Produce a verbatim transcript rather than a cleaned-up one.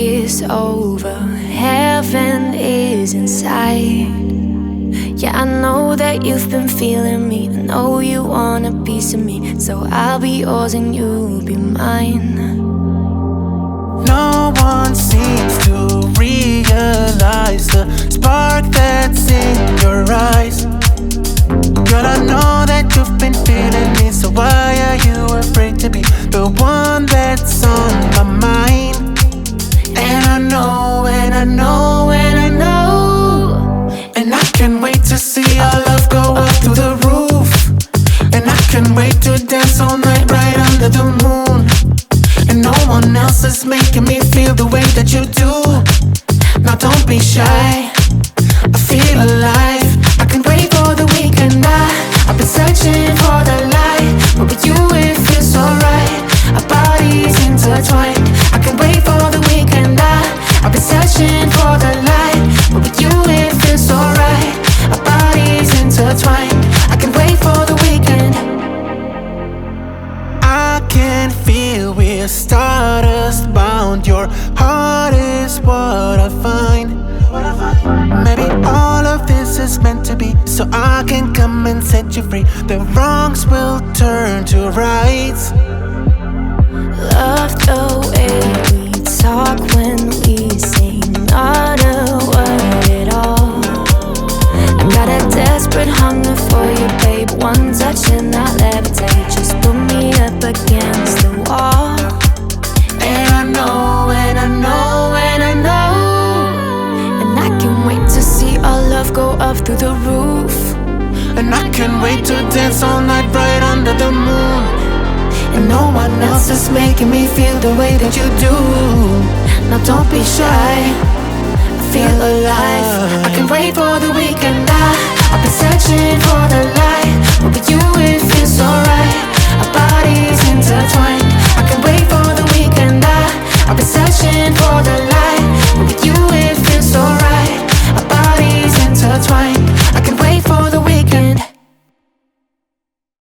is over, heaven is inside. Yeah, I know that you've been feeling me, I know you want a piece of me, so I'll be yours and you'll be mine. No one seems to realize the spark that's in your eyes. Girl, I know that you've been feeling me, so why are you afraid to be the one that's on my mind? And I know, and I know, and I know, and I can't wait to see our love go up through the roof. And I can't wait to dance all night right under the moon. And no one else is making me feel the way that you do. Now don't be shy, I feel alive. I can't wait for the weekend. I, I've been searching for the light, but with you it feels so right. Our bodies intertwined. I can't wait for the weekend. I, I've been searching for the light, but with you it feels so right. Our bodies intertwined. I can't wait for the weekend. I can feel we're stardust bound. Your heart is what I find. Maybe all of this is meant to be, so I can come and set you free. The wrongs will turn to rights. Love the way we talk when we sing, not a word at all. I got a desperate hunger for you, babe. One touch and I levitate. Just put me up against the wall. And I know, and I know, and I know, And I can't wait to see our love go up through the roof. and I can't wait to dance all night right under the moon. And no one else is making me feel the way that you do. Now don't be shy, I feel alive. I can't wait for the weekend. I, I've been searching for the light, but with you it feels so right. Our bodies intertwined. I can't wait for the weekend. I, I've been searching for the light, but with you it feels so right.